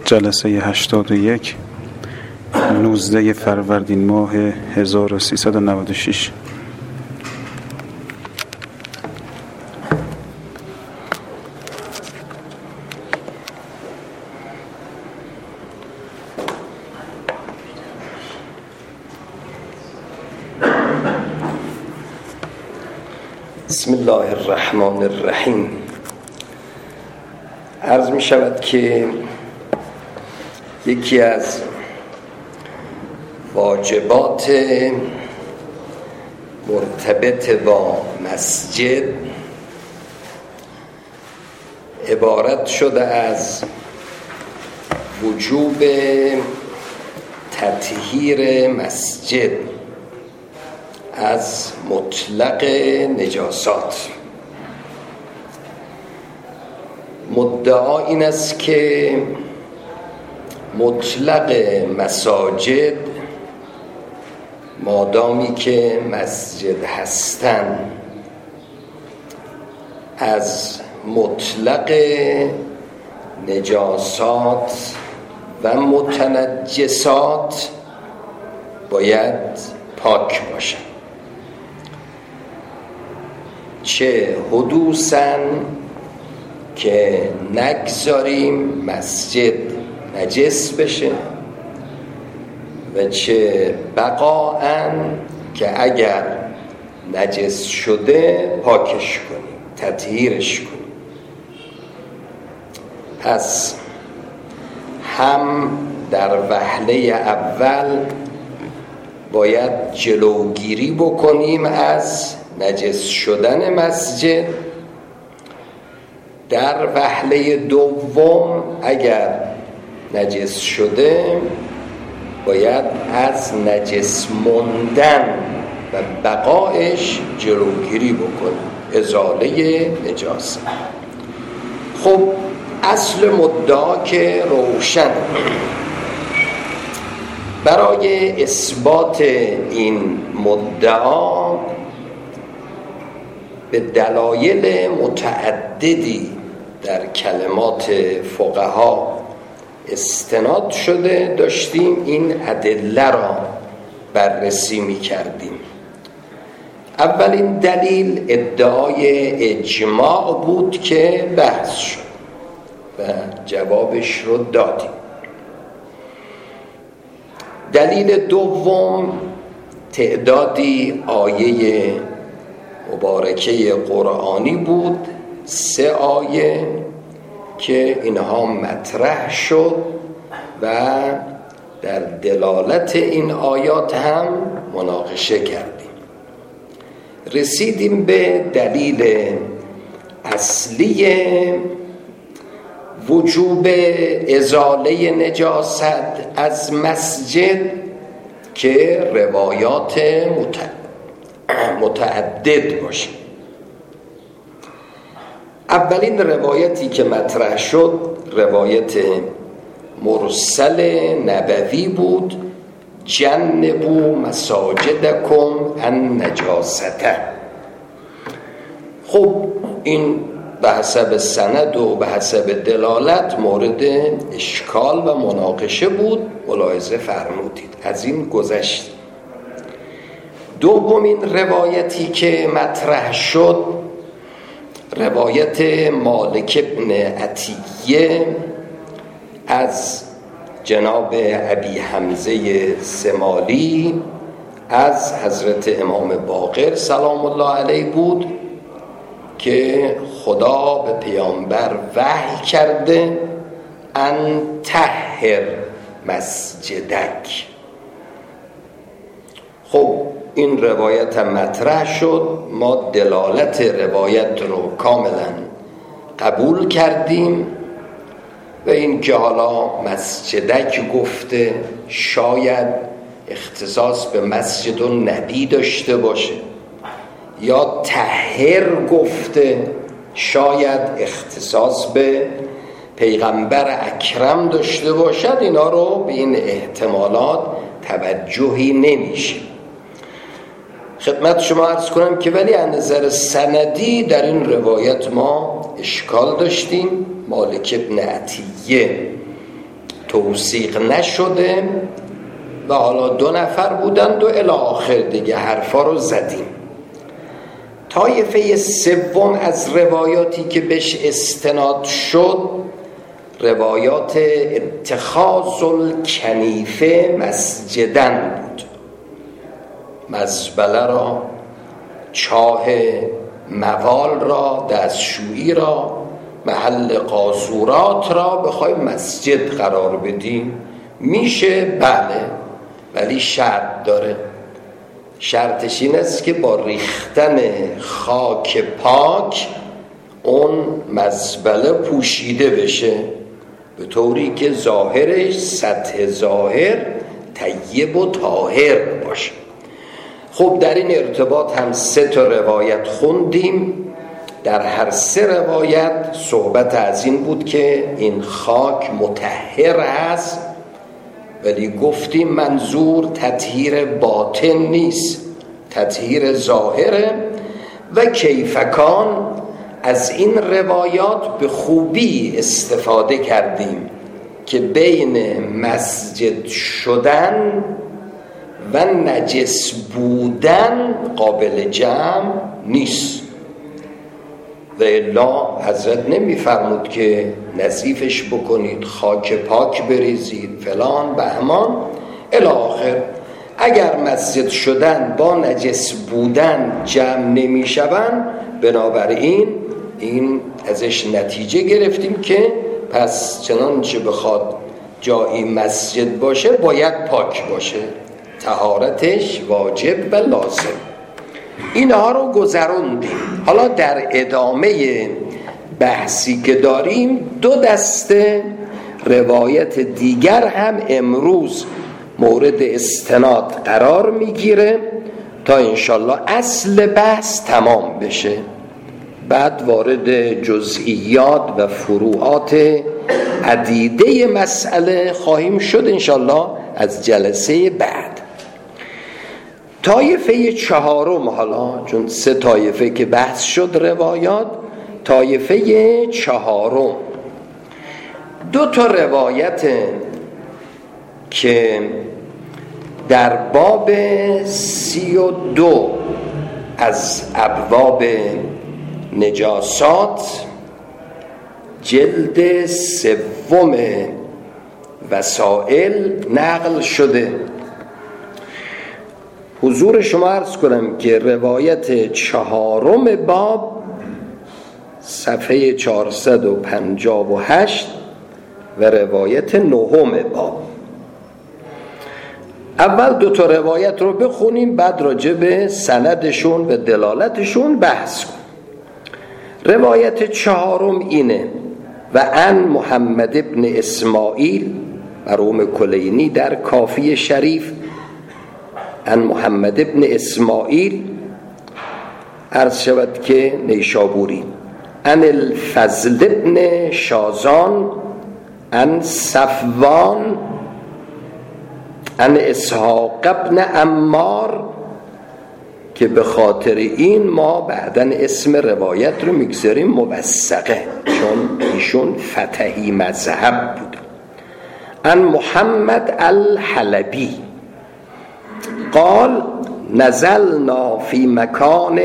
جلسه 81 19 فروردین ماه 1396. بسم الله الرحمن الرحیم. عرض می شود که یکی از واجبات مرتبط با مسجد عبارت شده از وجوب تطهیر مسجد از مطلق نجاسات. مدعا این است که مطلق مساجد مادامی که مسجد هستند از مطلق نجاسات و متنجسات باید پاک باشند، چه حدوثاً که نگذاریم مسجد نجس بشه و چه بقاءً که اگر نجس شده پاکش کنیم، تطهیرش کنیم. پس هم در وهله اول باید جلوگیری بکنیم از نجس شدن مسجد، در وهله دوم اگر نجس شده باید از نجس موندن و بقایش جلوگیری بکنیم، ازاله نجاست. خب اصل مدعا که روشن، برای اثبات این مدعا به دلایل متعددی در کلمات فقها استناد شده داشتیم، این ادله را بررسی می کردیم. اولین دلیل ادعای اجماع بود که بحث شد و جوابش رو دادیم. دلیل دوم تعدادی آیه مبارکه قرآنی بود، 3 آیه که اینها مطرح شد و در دلالت این آیات هم مناقشه کردیم. رسیدیم به دلیل اصلی وجوب ازاله نجاست از مسجد که روایات متعدد باشه. اولین روایتی که مطرح شد روایت مرسل نبوی بود، جنبوا مساجدکم النجاسة. خب این به حسب سند و به حسب دلالت مورد اشکال و مناقشه بود، ملاحظه فرمودید، از این گذشت. دومین روایتی که مطرح شد روایت مالک بن عطیه از جناب ابی حمزه سمالی از حضرت امام باقر سلام الله علیه بود که خدا به پیامبر وحی کرده ان طهر مسجدک. خب این روایت هم مطرح شد، ما دلالت روایت رو کاملا قبول کردیم و این که حالا مسجدک گفته شاید اختصاص به مسجد النبی داشته باشه، یا طهر گفته شاید اختصاص به پیغمبر اکرم داشته باشد، اینا رو به این احتمالات توجهی نمیشه. خدمت شما عرض کنم که ولی از نظر سندی در این روایت ما اشکال داشتیم. مالک ابن عطیه توثیق نشده و حالا 2 نفر بودند و الی آخر دیگه حرفا رو زدیم. طایفه سوم از روایاتی که بهش استناد شد روایات اتخاذ الکنیفه مسجدن بود. مزبله را، چاه موال را، دستشویی را، محل قاذورات را بخوایم مسجد قرار بدیم میشه؟ بله، ولی شرط داره. شرطش این است که با ریختن خاک پاک اون مزبله پوشیده بشه به طوری که ظاهرش، سطح ظاهر طیب و طاهر باشه. خب در این ارتباط هم 3 روایت خوندیم. در هر 3 روایت صحبت از این بود که این خاک مطهر است، ولی گفتیم منظور تطهیر باطن نیست، تطهیر ظاهره. و کیفکان از این روایات به خوبی استفاده کردیم که بین مسجد شدن و نجس بودن قابل جمع نیست. و الا حضرت نمیفرمود که نظیفش بکنید، خاک پاک بریزید، فلان بهمان الی آخر. اگر مسجد شدن با نجس بودن جمع نمیشوند، بنابراین این ازش نتیجه گرفتیم که پس چنانچه بخواد جایی مسجد باشه باید پاک باشه، طهارتش واجب و لازم. اینها رو گذروندیم. حالا در ادامه بحثی که داریم 2 دسته روایت دیگر هم امروز مورد استناد قرار میگیره تا انشالله اصل بحث تمام بشه. بعد وارد جزئیات و فروعات عدیده مسئله خواهیم شد انشالله از جلسه بعد. طایفه 4 حالا چون 3 طایفه که بحث شد روایات، طایفه 4 2 روایت که در باب 32 از ابواب نجاسات جلد 3 وسائل نقل شده. حضور شما عرض کنم که روایت 4 باب صفحه 458 و روایت 9 باب. اول 2 روایت رو بخونیم، بعد راجع به سندشون و دلالتشون بحث کنیم. روایت 4 اینه: و عن محمد ابن اسماعیل، مرحوم کلینی در کافی شریف، عن محمد ابن اسماعیل عرض شود که نیشابوری، عن الفضل ابن شازان، عن صفوان، عن اسحاق ابن عمار، که به خاطر این ما بعدن اسم روایت رو میگذاریم موثقه چون ایشون فتحی مذهب بود. عن محمد الحلبی قال نزلنا فی مکان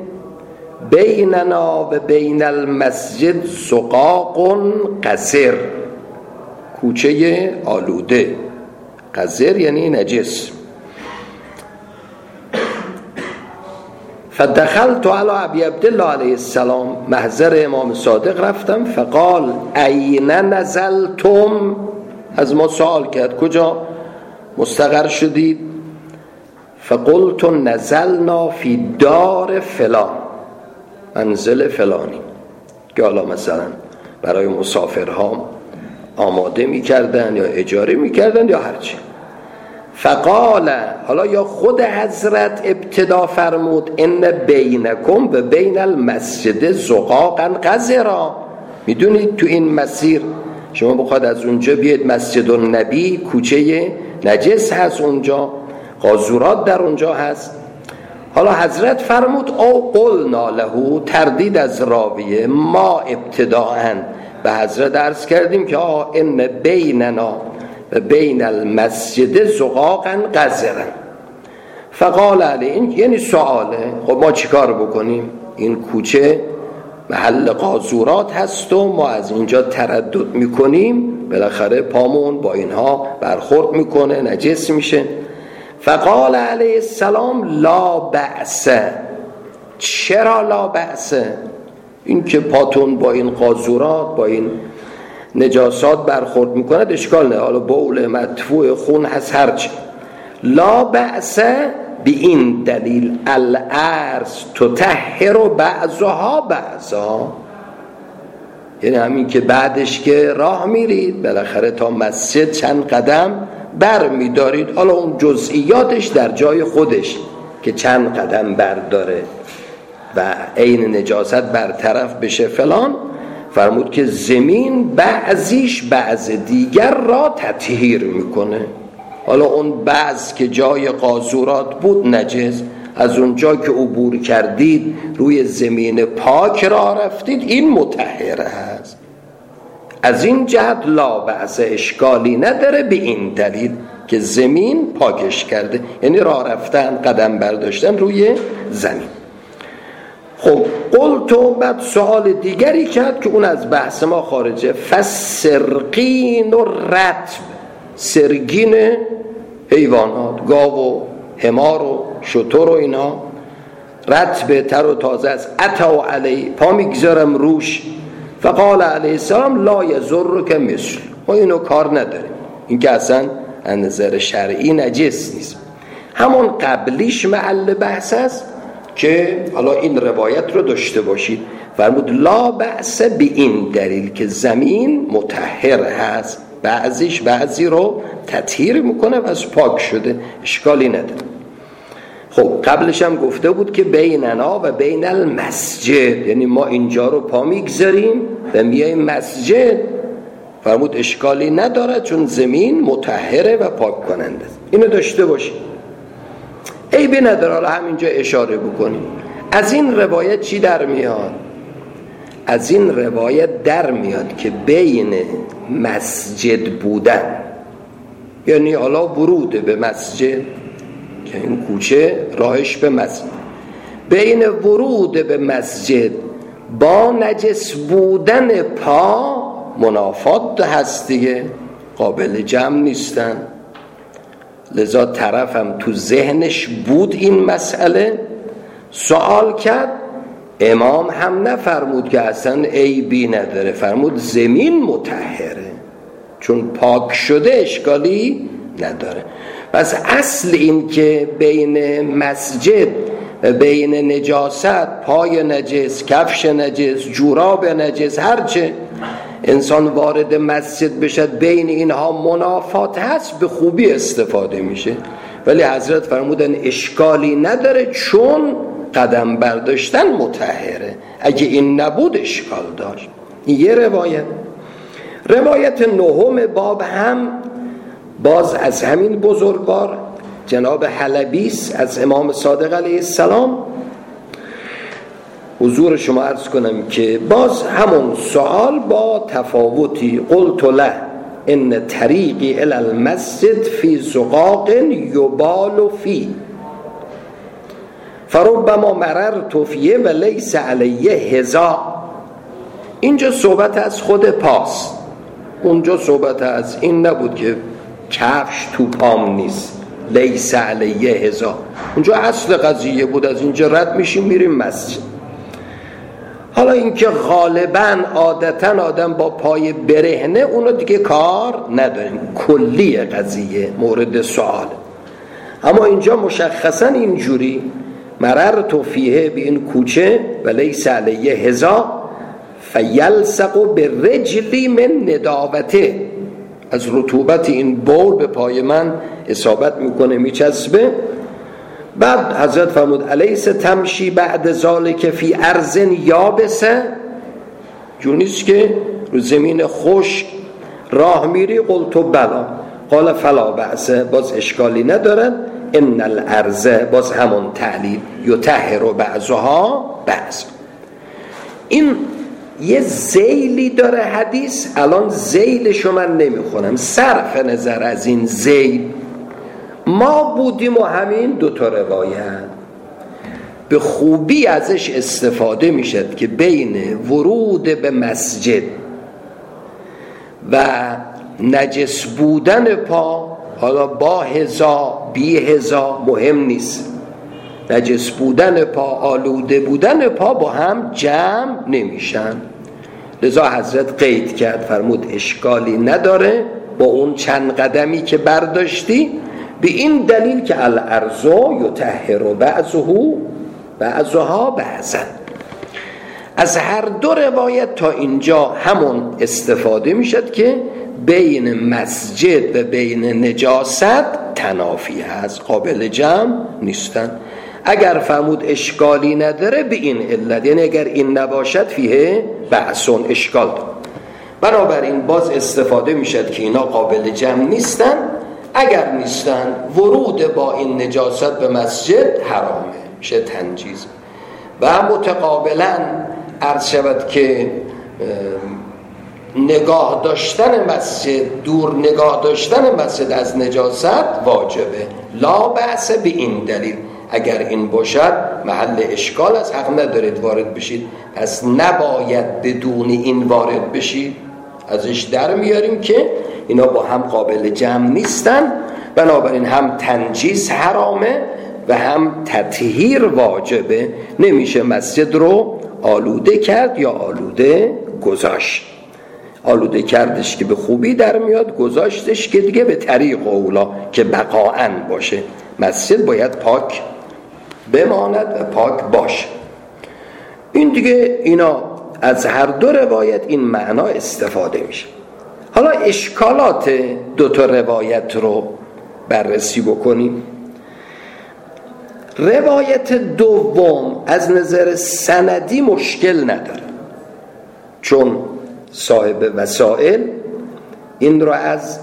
بیننا و بین المسجد زقاق قذر، کوچه آلوده، قذر یعنی نجس. فدخلت علی ابی عبدالله علیه السلام، محضر امام صادق رفتم. فقال این نزلتم، از ما سوال کرد کجا مستقر شدید؟ فقلت نزلنا فی دار فلان، منزل فلانی، که حالا مثلا برای مسافرها آماده میکردن یا اجاره میکردن یا هرچی. فقال، حالا یا خود حضرت ابتدا فرمود ان بینکم و بین المسجد زقاقا قذرا، میدونید تو این مسیر شما بخواد از اونجا بیاید مسجد النبی، کوچه نجس هست اونجا، قاذورات در اونجا هست. حالا حضرت فرمود او قلنا له، تردید از راویه، ما ابتداءً به حضرت عرض کردیم که ان بیننا و بین المسجد زقاقا قذرا. فقال علیه، این یعنی سواله، خب ما چیکار بکنیم؟ این کوچه محل قاذورات هست و ما از اینجا تردد میکنیم، بالاخره پامون با اینها برخورد میکنه، نجس میشه. فقال علیه السلام لا بأس. چرا لا بأس؟ این که پاتون با این قاذورات، با این نجاسات برخورد میکنه اشکال نه، حالا بول مدفوع خون هست هرچی. لا بأس به این دلیل الارض تطهر بعضها بعضا، یعنی همین که بعدش که راه میرید بالاخره تا مسجد چند قدم بر میدارید، حالا اون جزئیاتش در جای خودش که چند قدم برداره و عین نجاست برطرف بشه فلان. فرمود که زمین بعضیش بعض دیگر را تطهیر میکنه. حالا اون بعض که جای قاذورات بود نجس، از اونجا که عبور کردید روی زمین پاک راه رفتید، این مطهر هست. از این جهت لا بأس، اشکالی نداره به این دلیل که زمین پاکش کرده، یعنی راه رفتن، قدم برداشتن روی زمین. خب قلتو، بعد سوال دیگری کرد که اون از بحث ما خارجه. فسرقین و رطب، سرگین حیوانات، گاو و حمار و شتر و اینا، رطب تر و تازه است. اتو علی، پا میگذارم روش. فقال علیه السلام لا یضرک مثل، ما اینو کار نداریم، این که اصلا از نظر شرعی نجس نیست. همون قبلیش محل بحث است که حالا این روایت رو داشته باشید. فرمود لا بأس به این دلیل که زمین مطهر هست، بعضیش بعضی رو تطهیر میکنه و از پاک شده، اشکالی نداره. خب قبلش هم گفته بود که بیننا و بین المسجد، یعنی ما اینجا رو پا میگذاریم و میایم مسجد. فرمود اشکالی نداره چون زمین مطهره و پاک کننده. اینو داشته باشید، عیبی نداره. حالا همینجا اشاره بکنیم. از این روایت چی در میاد؟ از این روایت در میاد که بین مسجد بودن، یعنی حالا ورود به مسجد که این کوچه راهش به مسجد، بین ورود به مسجد با نجس بودن پا منافات هست دیگه، قابل جمع نیستن. لذا طرفم تو ذهنش بود این مسئله، سوال کرد. امام هم نفرمود که اصلا عیبی نداره، فرمود زمین مطهره چون پاک شده اشکالی نداره. پس اصل این که بین مسجد و بین نجاست، پای نجس، کفش نجس، جوراب نجس، هرچه انسان وارد مسجد بشد بین اینها منافات هست، به خوبی استفاده میشه. ولی حضرت فرمودن اشکالی نداره چون قدم برداشتن مطهره، اگه این نبود اشکال داشت. این یه روایت. روایت نهم باب هم باز از همین بزرگوار جناب حلبیس از امام صادق علیه السلام. حضور شما عرض کنم که باز همون سوال با تفاوتی. قلت له ان طریقی الی المسجد فی زقاق یبال فی فربما مررت فیه و لیس علیه هزا. اینجا صحبت از خود پاست، اونجا صحبت از این نبود که کفش تو پام نیست، لیس علیه هزا. اونجا اصل قضیه بود از اینجا رد میشیم میریم مسجد. حالا اینکه غالباً عادتاً آدم با پای برهنه، اونو دیگه کار نداریم، کلی قضیه مورد سوال. اما اینجا مشخصاً اینجوری مررت فیه، به این کوچه و لیس علیه هزا فیلصق بالرجل من نداوته، از رطوبت این بول به پای من اصابت میکنه، میچسبه. بعد حضرت فرمود الیس تمشی بعد ذالک فی ارض یابسه، جور نیست که رو زمین خشک راه میری؟ قلت بلا. قال فلا بأس، باز اشکالی ندارد. ان الارض، باز همون تعلیل، یطهر بعضها بعض. این یه ذیلی داره حدیث، الان ذیلشو من نمیخونم. صرف نظر از این ذیل ما بودیم و همین دوتا روایت به خوبی ازش استفاده میشد که بین ورود به مسجد و نجس بودن پا، حالا با هزا بی هزا مهم نیست، نجس بودن پا آلوده بودن پا با هم جمع نمیشن. لذا حضرت قید کرد، فرمود اشکالی نداره با اون چند قدمی که برداشتی، به این دلیل که الارض یطهر بعضها بعضا. از هر دو روایت تا اینجا همون استفاده میشد که بین مسجد و بین نجاست تنافی هست، قابل جمع نیستن. اگر فرمود اشکالی نداره به این علت، یعنی اگر این نباشد فیه بحثون، اشکال داره. بنابراین باز استفاده میشد که اینا قابل جمع نیستن. اگر نیستن ورود با این نجاست به مسجد حرامه، میشه تنجیز. و متقابلا عرض شود که نگاه داشتن مسجد، دور نگاه داشتن مسجد از نجاست واجبه، لا بأس به این دلیل. اگر این باشد محل اشکال است، حق ندارید وارد بشید، پس نباید بدون این وارد بشید. ازش در میاریم که اینا با هم قابل جمع نیستن، بنابراین هم تنجیس حرامه و هم تطهیر واجبه. نمیشه مسجد رو آلوده کرد یا آلوده گذاشت. آلوده کردش که به خوبی در میاد، گذاشتش که دیگه به طریق اولا که بقاعاً باشه. مسجد باید پاک بماند و پاک باشه. این دیگه اینا از هر دو روایت این معنا استفاده میشه. حالا اشکالات دوتا روایت رو بررسی بکنیم. روایت دوم از نظر سندی مشکل نداره، چون صاحب وسائل این رو از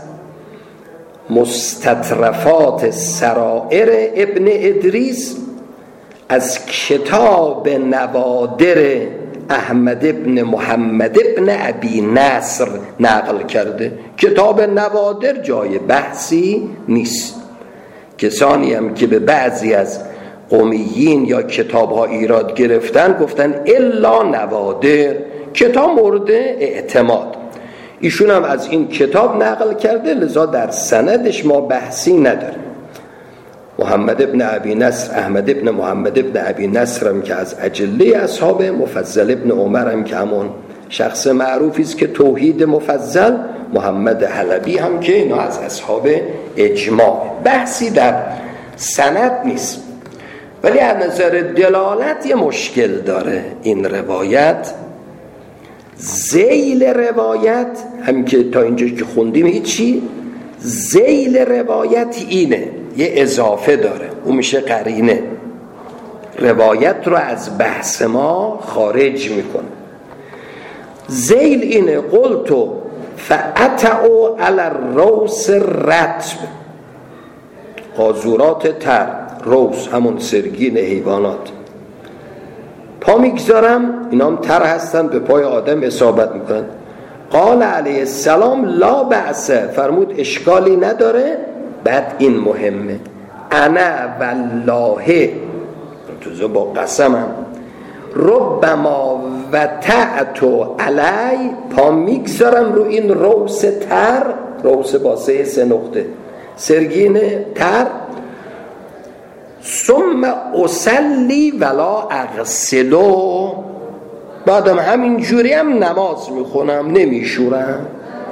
مستطرفات سرائر ابن ادریس از کتاب نوادر احمد ابن محمد ابن ابی نصر نقل کرده. کتاب نوادر جای بحثی نیست. کسانی هم که به بعضی از قومیین یا کتاب‌ها ایراد گرفتن گفتن الا نوادر، کتاب مورد اعتماد. ایشون هم از این کتاب نقل کرده، لذا در سندش ما بحثی نداریم. محمد ابن ابی نصر، احمد ابن محمد ابن ابی نصر هم که از اجله اصحاب، مفضل ابن عمر هم که همون شخص معروفی است که توحید مفضل، محمد حلبی هم که اینا از اصحاب اجماع. بحثی در سند نیست، ولی از نظر دلالت یه مشکل داره این روایت. ذیل روایت هم که تا اینجا که خوندیم هیچی، ذیل روایت اینه، یه اضافه داره، اون میشه قرینه، روایت رو از بحث ما خارج میکنه. ذیل اینه قلتو فأتعو علی الروس رطب، قاذورات تر، روس همون سرگین حیوانات، پا میگذارم، اینا هم تر هستن، به پای آدم اصابت میکنن. قال علیه السلام لا بأس، فرمود اشکالی نداره. بعد این مهمه، انا والله، تو با قسمم، ربما وتعتو علی، پا میگذارم رو این روس تر، روس با 3 نقطه، سرگین تر، ثم اصلی ولا اغسلو، بعدم همین جوری هم نماز میخونم، نمیشورم.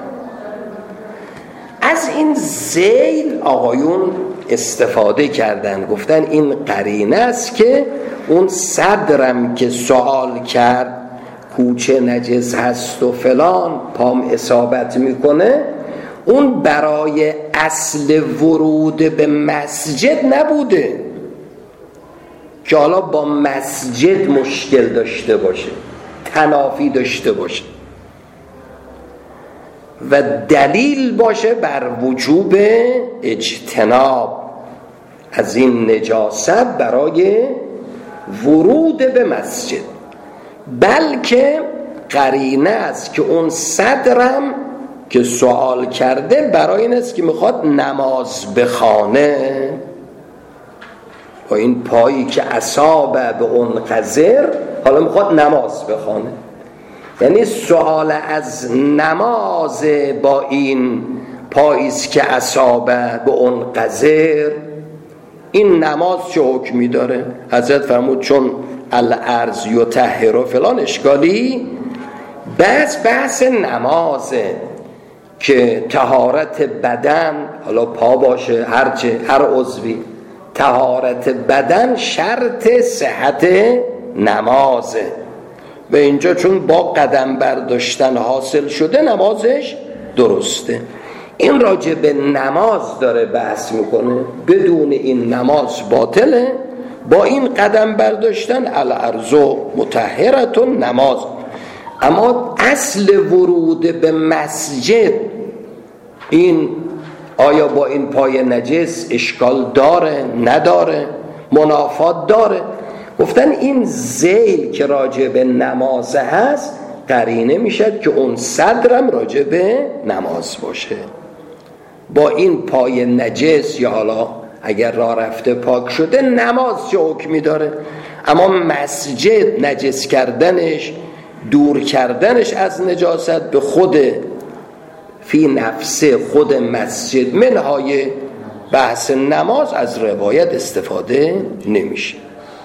از این ذیل آقایون استفاده کردن، گفتن این قرینه است که اون صدرم که سوال کرد کوچه نجس هست و فلان، پام اصابت میکنه، اون برای اصل ورود به مسجد نبوده که حالا با مسجد مشکل داشته باشه، تنافی داشته باشه و دلیل باشه بر وجوب اجتناب از این نجاست برای ورود به مسجد، بلکه قرینه است که اون صدرم که سوال کرده برای این است که میخواد نماز بخوانه، با این پایی که اصابه به اون قذر حالا میخواد نماز بخوانه. یعنی سوال از نماز با این پاییست که اصابه به اون قذر. این نماز چه حکمی داره؟ حضرت فرمود چون الارض یطهر و فلان اشکالی. بحث نمازه که طهارت بدن، حالا پا باشه هر عضوی، طهارت بدن شرط صحت نمازه. و اینجا چون با قدم برداشتن حاصل شده نمازش درسته. این راجع به نماز داره بحث میکنه. بدون این نماز باطله، با این قدم برداشتن الارض مطهرتون نماز. اما اصل ورود به مسجد این آیا با این پای نجس اشکال داره نداره، منافات داره؟ گفتن این ذیل که راجع به نماز هست قرینه میشد که اون صدرم راجع به نماز باشه. با این پای نجس یا حالا اگر راه رفته پاک شده نماز چه حکمی داره؟ اما مسجد نجس کردنش، دور کردنش از نجاست به خود فی نفسه خود مسجد منهای بحث نماز از روایت استفاده نمیشه.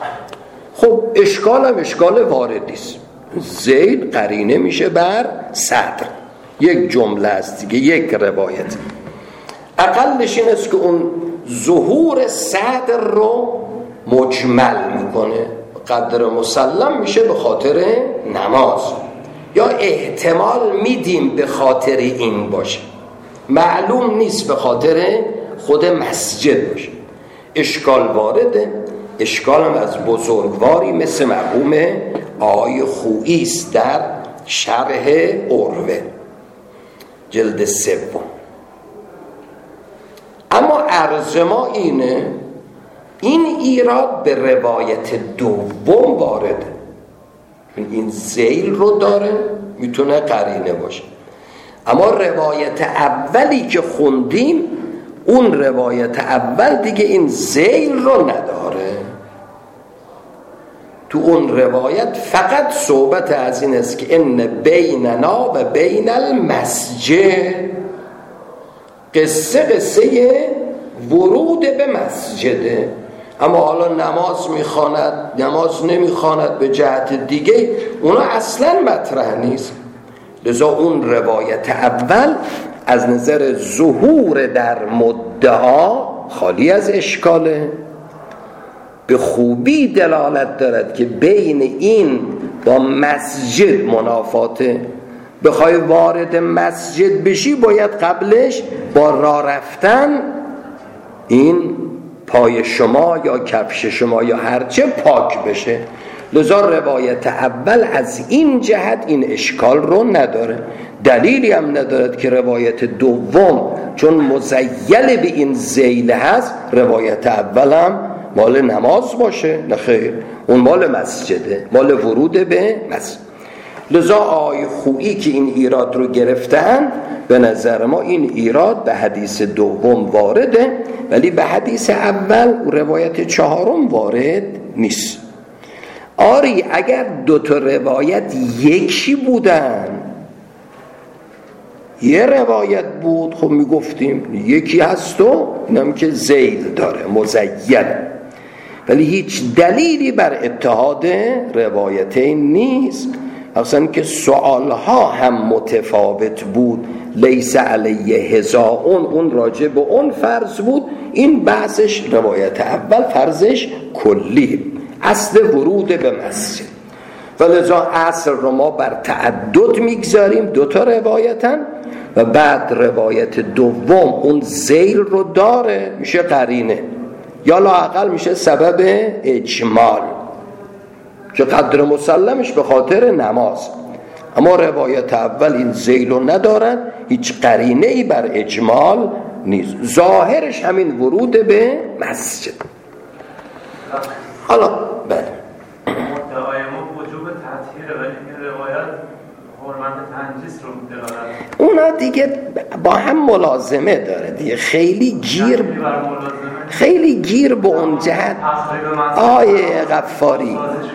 خب اشکال واردی است. ذیل قرینه میشه بر صدر. یک جمله است دیگه، یک روایت. اقلش این است که اون ظهور صدر رو مجمل میکنه، قدر مسلم میشه به خاطر نماز، یا احتمال میدیم به خاطر این باشه، معلوم نیست به خاطر خود مسجد باشه. اشکال وارده. اشکال هم از بزرگواری مثل مرحوم آقای خویی است در شرح عروه جلد 3. اما عرض ما اینه، این ایراد به روایت دوم وارده. این ذیل رو داره، میتونه قرینه باشه. اما روایت اولی که خوندیم، اون روایت اول دیگه این ذیل رو نداره. تو اون روایت فقط صحبت از این است که ان بیننا و بین المسجد، قصه ورود به مسجده. اما حالا نماز میخواند نماز نمیخواند به جهت دیگه، اونا اصلا مطرح نیست. لذا اون روایت اول از نظر ظهور در مدعا خالی از اشکاله، به خوبی دلالت دارد که بین این با مسجد منافاته. بخوای وارد مسجد بشی باید قبلش با راه رفتن این پای شما یا کفش شما یا هرچه پاک بشه. لذا روایت اول از این جهت این اشکال رو نداره. دلیلی هم ندارد که روایت دوم چون مزیل به این ذیل هست روایت اول هم مال نماز باشه. نه خیر، اون مال مسجده، مال ورود به مسجد. لذا آقای خویی که این ایراد رو گرفتن، به نظر ما این ایراد به حدیث دوم وارده، ولی به حدیث اول روایت 4 وارد نیست. آری اگر 2 روایت یکی بودن، یه روایت بود خب میگفتیم یکی هست و اینم که ذیل داره مزین، ولی هیچ دلیلی بر اتحاد روایتین نیست. اصلا که سوالها هم متفاوت بود. لیس علیه هزاون اون راجع به اون فرض بود، این بحثش روایت اول فرضش کلی، اصل ورود به مسجد. ولذا اصل رو ما بر تعدد میگذاریم، 2 روایتن، و بعد روایت دوم اون ذیل رو داره، میشه قرینه، یا لااقل میشه سبب اجمال که قدر مسلمش به خاطر نماز. اما روایت اول این ذیل رو ندارن، هیچ قرینه ای بر اجمال نیست، ظاهرش همین ورود به مسجد. حالا بله مدعای ما وجوب تطهیره، ولی این روایت تنجیس رو دلالت اونا دیگه با هم ملازمه داره دیگه، خیلی گیر به اون جهت. آیه غفاری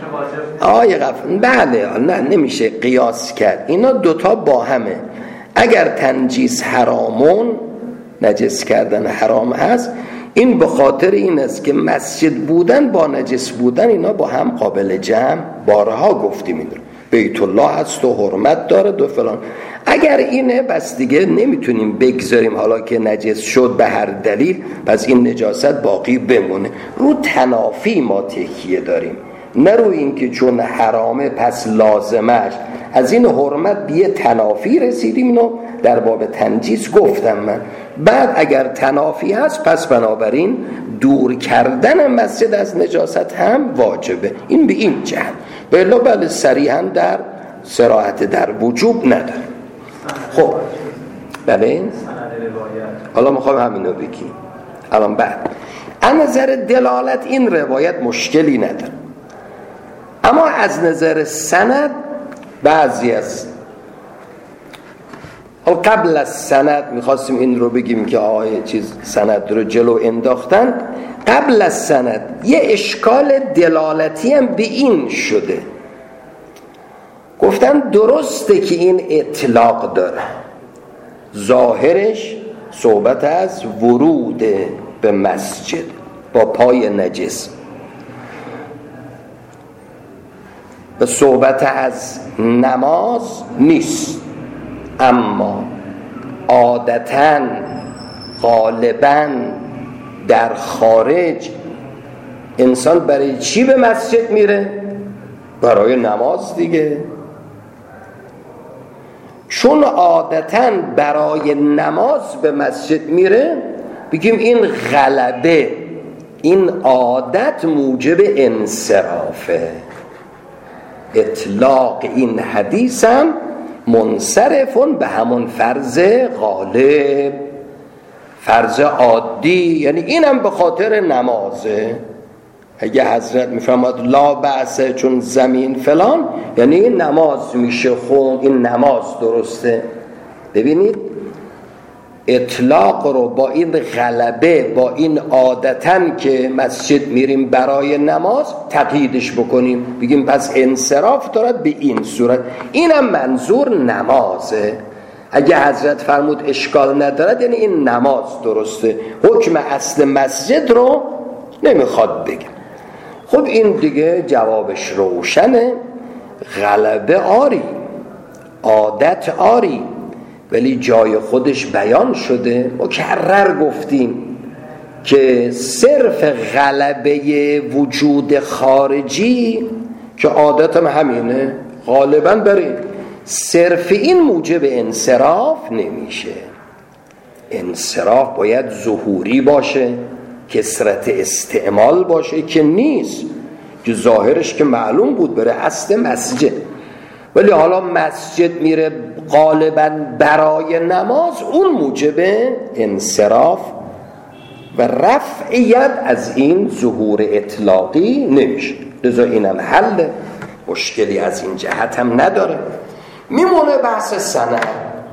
بله، نه نمیشه قیاس کرد، اینا دوتا با همه. اگر تنجیس حرامون، نجس کردن حرام هست، این به خاطر این است که مسجد بودن با نجس بودن اینا با هم قابل جمع، بارها گفتیم این رو، بیت الله هست و حرمت داره و فلان. اگر اینه بس دیگه نمیتونیم بگذاریم حالا که نجس شد به هر دلیل پس این نجاست باقی بمونه. رو تنافی ما تکیه داریم، نه رو این که چون حرامه پس لازمش. از این حرمت بیه تنافی رسیدیم، اینو در باب تنجیس گفتم من. بعد اگر تنافی هست پس بنابراین دور کردن مسجد از نجاست هم واجبه. این به این جهت، بله صریحا در صراحت در وجوب نداره. خب بله، حالا میخوام همینو بگیم. الان بعد از نظر دلالت این روایت مشکلی نداره، اما از نظر سند بعضی از قبل از سند میخواستیم این رو بگیم که چیز سند رو جلو انداختن. قبل از سند یه اشکال دلالتی هم به این شده، گفتن درسته که این اطلاق داره، ظاهرش صحبت از ورود به مسجد با پای نجس و صحبت از نماز نیست، اما عادتاً غالباً در خارج انسان برای چی به مسجد میره؟ برای نماز دیگه. چون عادتاً برای نماز به مسجد میره، بگیم این غلبه، این عادت موجب انصرافه. اطلاق این حدیث هم منصرفون به همون فرض غالب، فرض عادی، یعنی اینم به خاطر نمازه. اگه حضرت میفرماد لا بأسه چون زمین فلان، یعنی این نماز میشه خون، این نماز درسته. ببینید اطلاق رو با این غلبه، با این عادتن که مسجد میریم برای نماز تقییدش بکنیم، بگیم پس انصراف دارد به این صورت، اینم منظور نمازه. اگه حضرت فرمود اشکال ندارد یعنی این نماز درسته، حکم اصل مسجد رو نمیخواد بگه. خب این دیگه جوابش روشنه، غلبه آری، عادت آری، ولی جای خودش بیان شده. مکرر گفتیم که صرف غلبه وجود خارجی که عادت هم همینه غالباً بریم، صرف این موجب انصراف نمیشه. انصراف باید ظهوری باشه، کثرت استعمال باشه که نیست، که ظاهرش که معلوم بود بره اصل مسجد، ولی حالا مسجد میره غالباً برای نماز، اون موجب انصراف و رفعیت از این ظهور اطلاقی نمیشه. لذا اینم حل، مشکلی از این جهت هم نداره. میمونه بحث سند.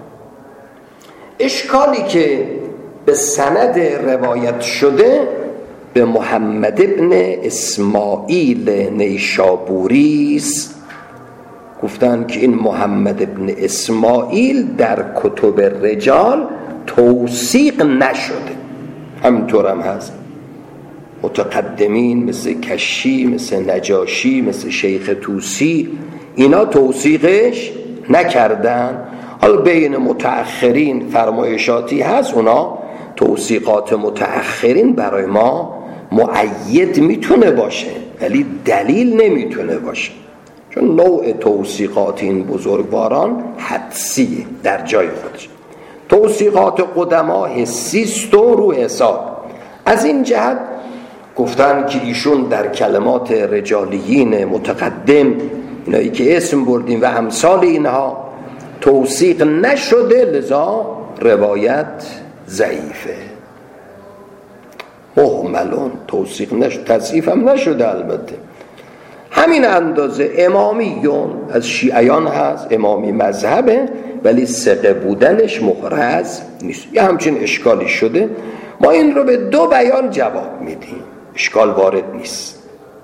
اشکالی که به سند روایت شده به محمد ابن اسماعیل نیشابوری است. گفتن که این محمد ابن اسماعیل در کتب رجال توثیق نشده، همینطور هم هست. متقدمین مثل کشی، مثل نجاشی، مثل شیخ توسی، اینا توثیقش نکردن. حالا بین متأخرین فرمایشاتی هست، اونا توثیقات متأخرین برای ما مؤید میتونه باشه ولی دلیل نمیتونه باشه، چون نوع توثیقات این بزرگواران حدسیه در جای خودش. توثیقات قدما حسیست و رو حساب. از این جهت گفتن که ایشون در کلمات رجالیین متقدم، اینایی که اسم بردیم و امثال اینها، توثیق نشده، لذا روایت ضعیفه. مهملون توثیق نشده، تضعیف هم نشده. البته همین اندازه امامیون از شیعیان هست، امامی مذهبه، ولی ثقه بودنش محرز نیست. یه همچین اشکالی شده، ما این رو به 2 بیان جواب میدیم، اشکال وارد نیست.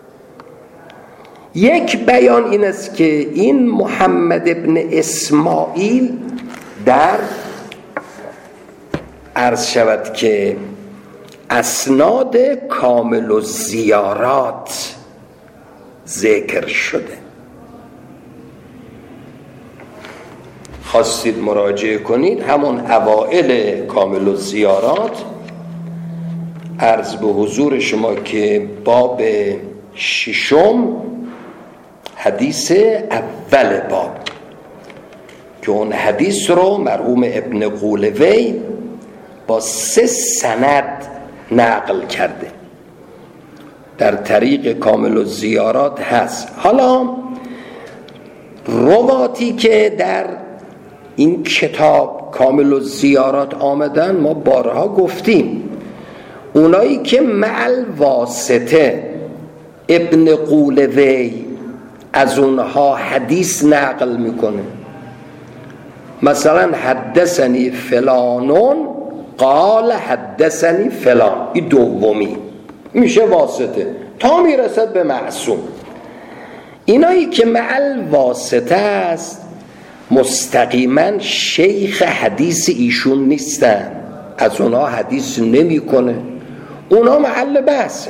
یک بیان این است که این محمد ابن اسماعیل در عرض شود که اسناد کامل الزیارات ذکر شده. خواستید مراجعه کنید همون اوائل کامل الزیارات، عرض به حضور شما که باب 6 حدیث اول باب که اون حدیث رو مرحوم ابن قولوی با 3 سند نقل کرده، در طریق کامل الزیارات هست. حالا رواتی که در این کتاب کامل الزیارات آمدن ما بارها گفتیم، اونایی که معل واسطه ابن قولوی از اونها حدیث نقل میکنه، مثلا حدثنی فلانون قال حدثنی فلان، این دومی میشه واسطه تا میرسد به معصوم. اینایی که معل واسطه است مستقیما شیخ حدیث ایشون نیستن، از اونها حدیث نمیکنه، اونها محل بحثه.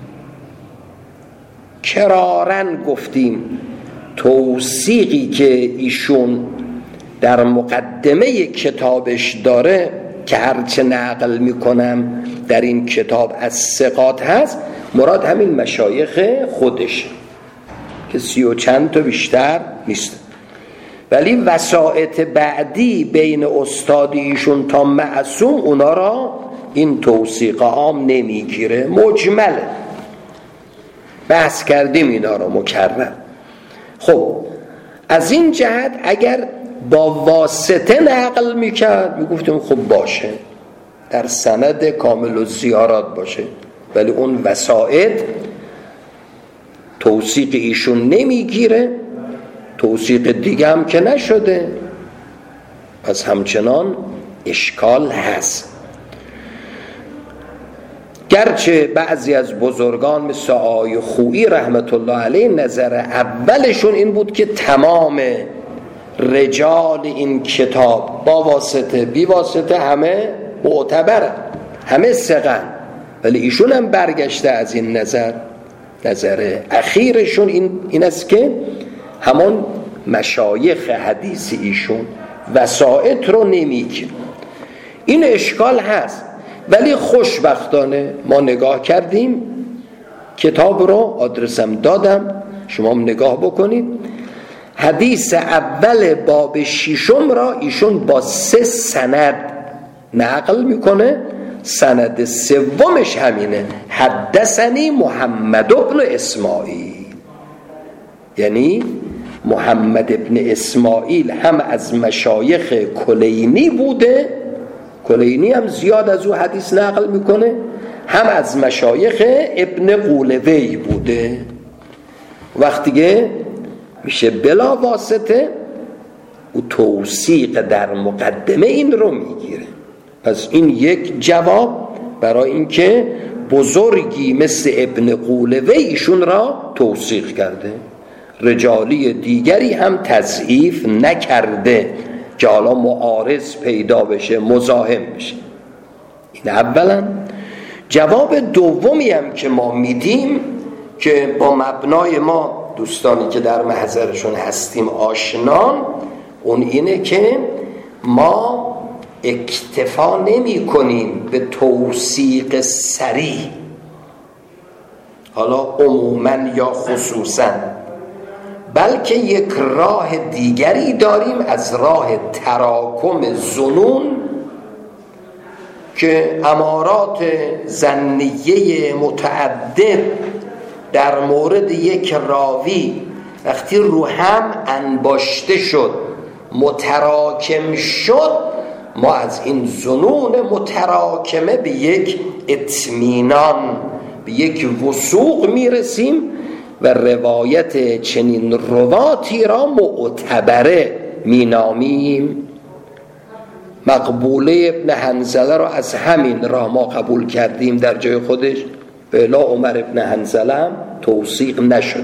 کرارن گفتیم توثیقی که ایشون در مقدمه کتابش داره که هرچه نقل میکنم در این کتاب از ثقات هست، مراد همین مشایخ خودش که 30 و چند تا بیشتر نیست، ولی وسائط بعدی بین استاد ایشون تا معصوم اونا را این توثیق عام نمیگیره، مجمله، بحث کردیم اینا را مکرر. خب از این جهت اگر با واسطه نقل میکرد میگفتیم خب باشه در سند کامل الزیارات باشه، ولی اون وسائط توثیق ایشون نمیگیره، توثیق دیگه هم که نشده، پس همچنان اشکال هست. گرچه بعضی از بزرگان مثل آقای خویی رحمت الله علیه نظر اولشون این بود که تمام رجال این کتاب با واسطه بی واسطه همه معتبرن، همه ثقن، ولی ایشون هم برگشته از این نظر. نظر اخیرشون این است که همون مشایخ حدیث ایشون وسائط رو نمیگیره. این اشکال هست، ولی خوشبختانه ما نگاه کردیم، کتاب رو آدرسم دادم، شما هم نگاه بکنید. حدیث اول باب 6 را ایشون با 3 سند نقل میکنه، سند سومش همینه، حدثنی محمد ابن اسماعیل، یعنی محمد ابن اسماعیل هم از مشایخ کلینی بوده، کلینی هم زیاد از او حدیث نقل میکنه، هم از مشایخ ابن قولوی بوده. وقتی که میشه بلا واسطه او توثیق در مقدمه این رو میگیره. پس این یک جواب برای اینکه بزرگی مثل ابن قولوی ایشون را توثیق کرده، رجالی دیگری هم تضعیف نکرده که حالا معارض پیدا بشه، مزاحم بشه. این اولا. جواب دومی هم که ما میدیم که با مبنای ما دوستانی که در محضرشون هستیم آشنان، اون اینه که ما اکتفا نمی کنیم به توثیق صریح، حالا عموما یا خصوصا، بلکه یک راه دیگری داریم از راه تراکم ظنون که امارات ظنیه متعدد در مورد یک راوی وقتی رو هم انباشته شد، متراکم شد، ما از این ظنون متراکمه به یک اطمینان، به یک وثوق میرسیم و روایت چنین رواتی را معتبره مینامیم. مقبوله ابن حنظله رو از همین راه ما قبول کردیم در جای خودش، الا عمر ابن حنظله هم توثیق نشد.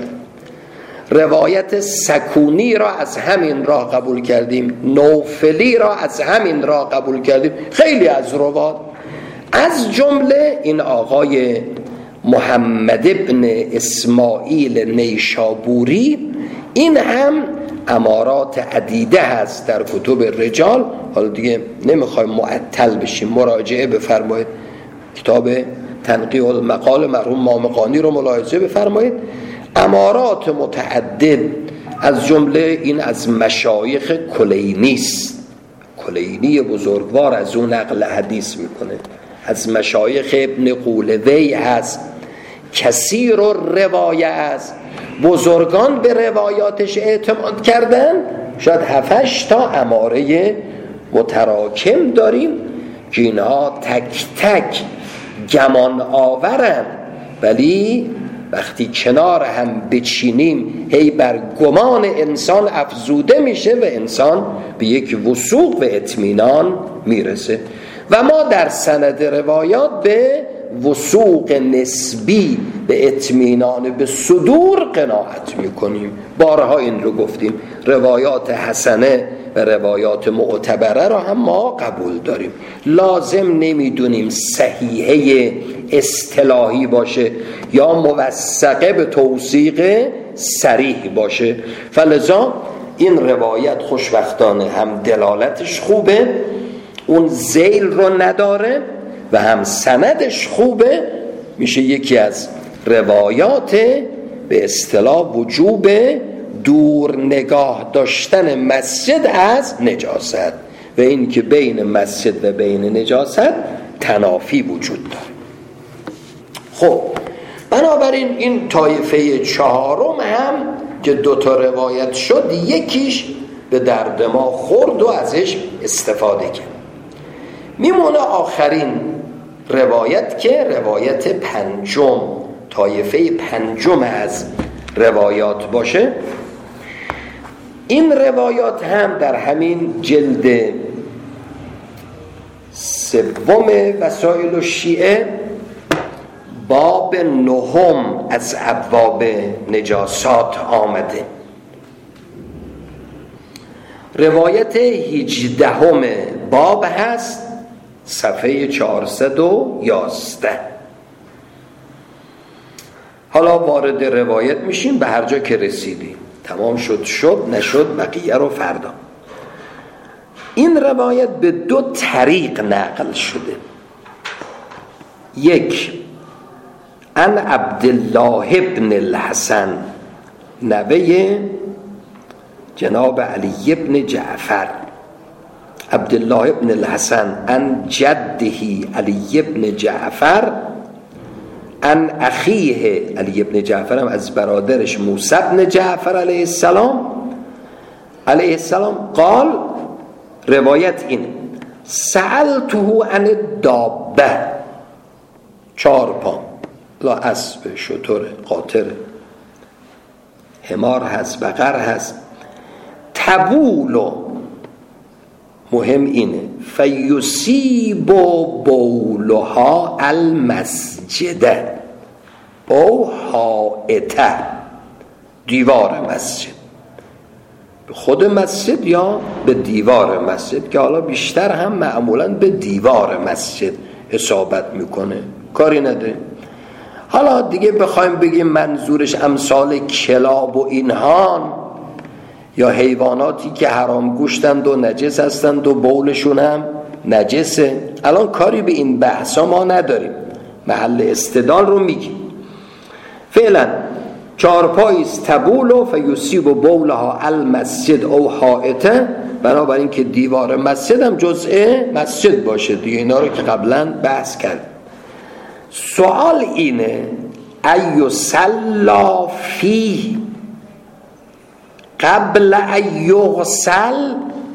روایت سکونی را از همین راه قبول کردیم، نوفلی را از همین راه قبول کردیم، خیلی از روات، از جمله این آقای محمد ابن اسماعیل نیشابوری. این هم امارات عدیده هست در کتب رجال. حالا دیگه نمیخوایم معطل بشیم، مراجعه بفرمایید، کتاب تنقیح المقال مرحوم مامقانی رو ملاحظه بفرمایید. امارات متعدد، از جمله این از مشایخ کلینی است، کلینی بزرگوار از اون نقل حدیث میکنه، از مشایخ ابن قولوی هست، کثیر و روایه است، بزرگان به روایاتش اعتماد کردن. شاید 7-8 تا اماره متراکم داریم که اینها تک تک گمان آورن، ولی وقتی کنار هم بچینیم هی بر گمان انسان افزوده میشه و انسان به یک وثوق و اطمینان میرسه. و ما در سند روایات به وثوق نسبی، به اطمینان به صدور قناعت میکنیم. بارها این رو گفتیم، روایات حسنه و روایات معتبره را هم ما قبول داریم. لازم نمیدونیم صحیحه اصطلاحی باشه یا موثقه به توثیق صریح باشه. فلذا این روایت خوشبختانه هم دلالتش خوبه، اون ذیل رو نداره، و هم سندش خوبه. میشه یکی از روایات به اصطلاح وجوب دور نگاه داشتن مسجد از نجاست و این که بین مسجد و بین نجاست تنافی وجود داره. خب بنابراین این طایفه چهارم هم که 2 تا روایت شد، یکیش به درد ما خورد و ازش استفاده کرد. میمونه آخرین روایت که روایت پنجم، طایفه پنجم از روایات باشه. این روایات هم در همین جلد 3 وسائل الشیعه باب 9 از ابواب نجاسات آمده. روایت 18 باب هست، صفحه 411. حالا وارد روایت میشیم، به هر جا که رسیدیم. تمام شد، نشد بقیه رو فردا. این روایت به 2 طریق نقل شده. یک، عن عبدالله ابن الحسن، نوه جناب علی ابن جعفر، عبدالله ابن الحسن عن جده علی ابن جعفر عن اخیه علی ابن جعفر، هم از برادرش موسی ابن جعفر علیه السلام قال، روایت این، سألته عن الدابه، 4 پا، لا اسب، شتر، قاطر، حمار هست، بقر هست، تبولو، مهم اینه، فیصیب بولها المسجد او حائطه، دیوار مسجد، به خود مسجد یا به دیوار مسجد، که حالا بیشتر هم معمولا به دیوار مسجد اصابت میکنه، کاری نداره. حالا دیگه بخوایم بگیم منظورش امثال کلاب و اینهان یا حیواناتی که حرام گوشتند و نجس هستند و بولشون هم نجسه، الان کاری به این بحثا ما نداریم، محل استدلال رو میگیم. فعلا 4 پاییست، تبول و فیصیب بولها المسجد او حائطه، بنابراین که دیوار مسجد هم جزء مسجد باشه دیگه، اینا رو که قبلا بحث کرد. سوال اینه، ایو صلا فیه قبل ان یغسل،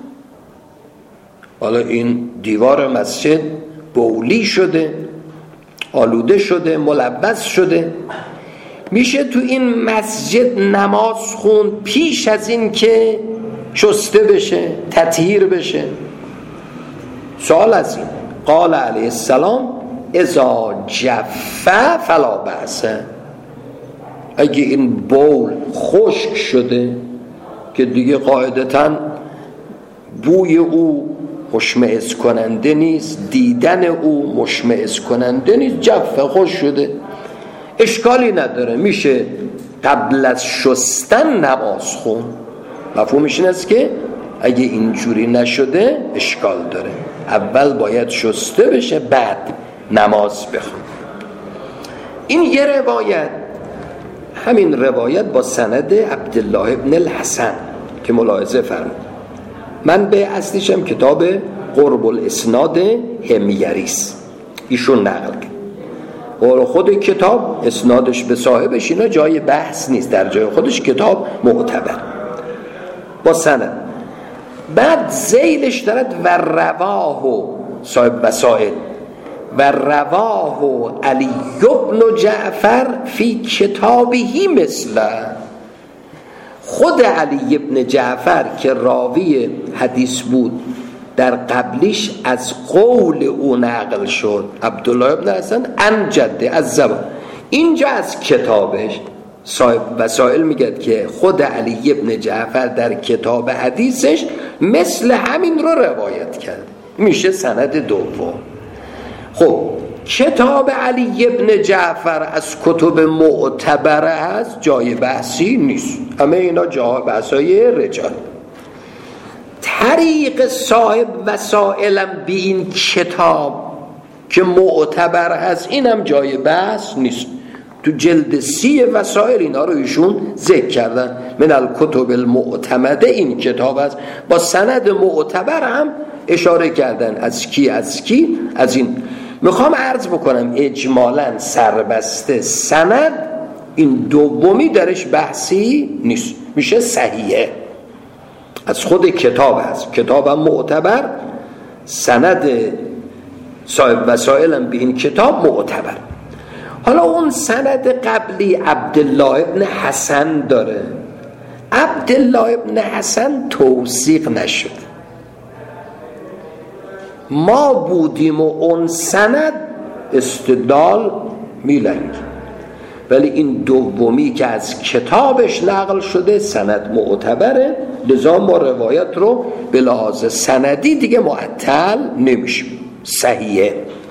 حالا این دیوار مسجد بولی شده، آلوده شده، ملوث شده، میشه تو این مسجد نماز خوند پیش از این که شسته بشه، تطهیر بشه؟ سوال از این قال علیه السلام اذا جف فلا بأس، اگه این بول خشک شده که دیگه قاعدتاً بوی او مشمئز کننده نیست، دیدن او مشمئز کننده نیست، جف خشک شده، اشکالی نداره، میشه قبل از شستن نماز خون. مفهومش این است که اگه اینجوری نشده اشکال داره، اول باید شسته بشه بعد نماز بخون. این یه روایت، همین روایت با سند عبدالله ابن الحسن که ملاحظه فرمود. من به اصلیشم کتاب قرب الاسناد همیریست، ایشون نقل کرد. خود کتاب اسنادش به صاحبش اینا جای بحث نیست، در جای خودش کتاب معتبر با سند. بعد ذیلش دارد و رواه صاحب وسائل و رواه علی بن جعفر فی کتابهی مثله. خود علی بن جعفر که راوی حدیث بود در قبلیش از قول او نقل شد، عبدالله بن حسن عن جده از زبان، اینجا از کتابش صاحب وسائل میگه که خود علی بن جعفر در کتاب حدیثش مثل همین رو روایت کرد، میشه سند دوم. خب کتاب علی بن جعفر از کتب معتبره هست، جای بحثی نیست، همه اینا جای بحثای رجال. طریق صاحب وسائلم به این کتاب که معتبر هست اینم جای بحث نیست، تو جلد 30 وسائل اینا رو ایشون ذکر کردن، من الکتب المعتمده این کتاب است، با سند معتبر هم اشاره کردن. از کی از این. میخوام عرض بکنم اجمالاً سربسته سند این دومی درش بحثی نیست، میشه صحیحه، از خود کتاب هست، کتابم معتبر، سند صاحب وسائلم به این کتاب معتبر. حالا اون سند قبلی عبدالله ابن حسن داره، عبدالله ابن حسن توثیق نشد، ما بودیم و اون سند استدلال میلنگ، ولی این دومی که از کتابش نقل شده سند معتبره، لذا ما روایت رو به لحاظ سندی دیگه معطل نمیشیم، صحیحه.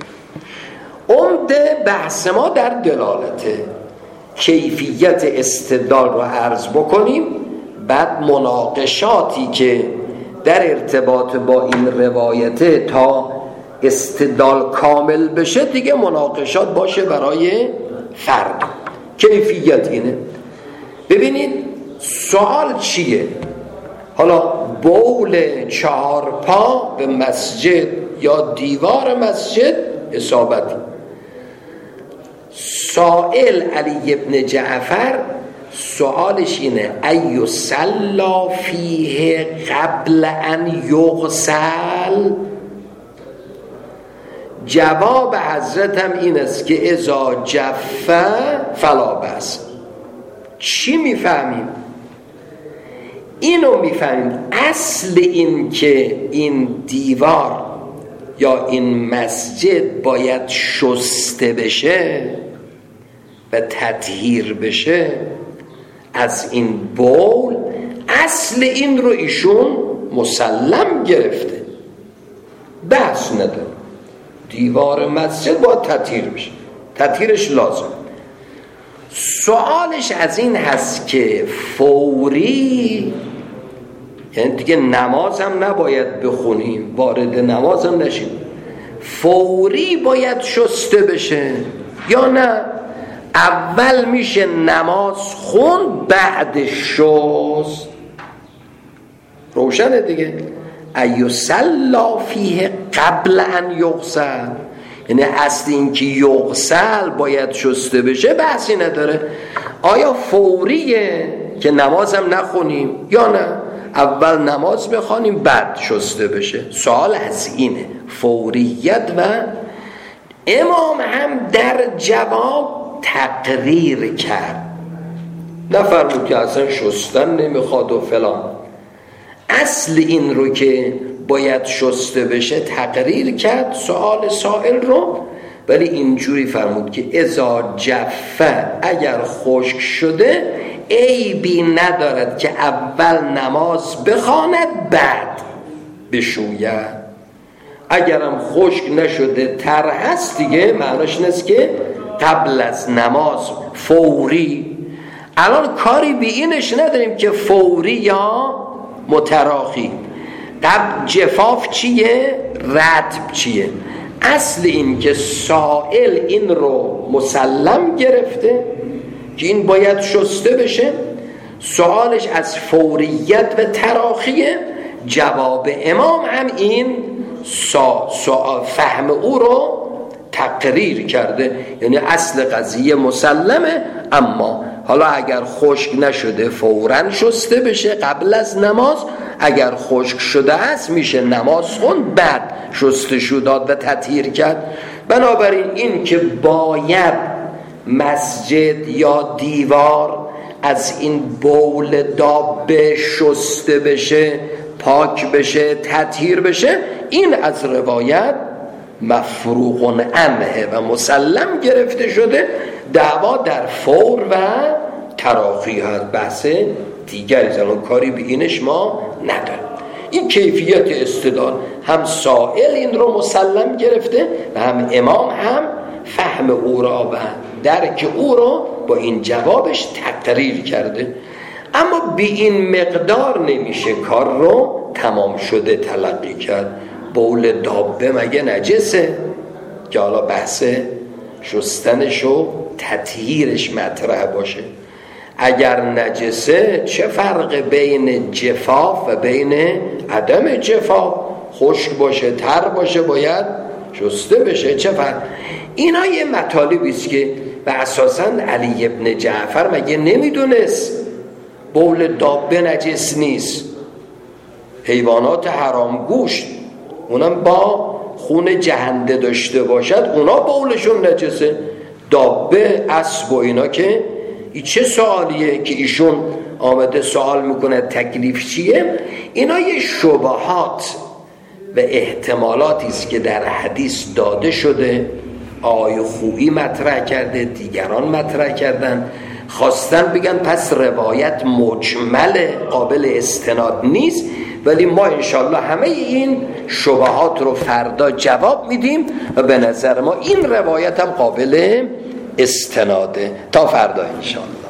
عمده بحث ما در دلالته، کیفیت استدلال رو عرض بکنیم، بعد مناقشاتی که در ارتباط با این روایته تا استدلال کامل بشه دیگه مناقشات باشه برای فرد. کیفیت اینه. ببینید سوال چیه؟ حالا بول 4 پا به مسجد یا دیوار مسجد اصابتی. سائل علی بن جعفر سوالش اینه ایو صلا فیه قبل ان یغسل. جواب حضرت هم این است که اذا جف فلا بأس. چی میفهمیم؟ اینو میفهمیم اصل این که این دیوار یا این مسجد باید شسته بشه و تطهیر بشه از این بول، اصل این رو ایشون مسلم گرفته، بحث نداره، دیوار مسجد باید تطهیر بشه، تطهیرش لازم. سوالش از این هست که فوری، یعنی دیگه نماز هم نباید بخونیم، وارد نماز هم نشیم، فوری باید شسته بشه یا نه اول میشه نماز خون بعد شست؟ روشنه دیگه. ایو صلا فیه قبل ان یغسل، یعنی اصل این که یغسل باید شسته بشه بحثی نداره. آیا فوریه که نماز هم نخونیم یا نه اول نماز بخونیم بعد شسته بشه؟ سوال از اینه، فوریت. و امام هم در جواب تقریر کرد، نفرمود که اصلا شستن نمیخواد و فلان. اصل این رو که باید شسته بشه تقریر کرد سؤال سائل رو، ولی اینجوری فرمود که اذا جفه، اگر خشک شده عیبی ندارد که اول نماز بخواند بعد بشوید. اگرم خشک نشده تر هست دیگه معناش این است که قبل از نماز فوری. الان کاری به اینش نداریم که فوری یا متراخی. قبل جفاف چیه؟ رطب چیه؟ اصل این که سائل این رو مسلم گرفته که این باید شسته بشه، سوالش از فوریت و تراخیه، جواب امام هم این فهم او رو تقریر کرده، یعنی اصل قضیه مسلمه. اما حالا اگر خشک نشده فوراً شسته بشه قبل از نماز، اگر خشک شده است میشه نماز خوند بعد شستشو داد و تطهیر کرد. بنابراین این که باید مسجد یا دیوار از این بول دابه شسته بشه، پاک بشه، تطهیر بشه، این از روایت مفروغ عنه و مسلم گرفته شده. دعوا در فور و تراخی هست، بحث دیگری زمان کاری به اینش ما نداریم. این کیفیت استدلال، هم سائل این رو مسلم گرفته و هم امام هم فهم او را و درک او را با این جوابش تقریر کرده. اما به این مقدار نمیشه کار رو تمام شده تلقی کرد. بول دابه مگه نجسه که حالا بحث شستنش و تطهیرش مطرح باشه؟ اگر نجسه چه فرق بین جفاف و بین عدم جفاف؟ خشک باشه تر باشه باید شسته بشه، چه فرق؟ اینا یه مطالبی است که و اساساً علی ابن جعفر مگه نمیدونست بول دابه نجس نیست؟ حیوانات حرام گوشت اونم با خون جهنده داشته باشد اونا بولشون نجسه. دابه، اسب و اینا که این چه سوالیه که ایشون آمده سوال میکنه تکلیف چیه؟ اینا یه شبهات و احتمالاتی است که در حدیث داده شده، آقای خویی مطرح کرده، دیگران مطرح کردن، خواستن بگن پس روایت مجمل قابل استناد نیست. ولی ما انشالله همه این شبهات رو فردا جواب میدیم و به نظر ما این روایت هم قابل استناده. تا فردا انشالله.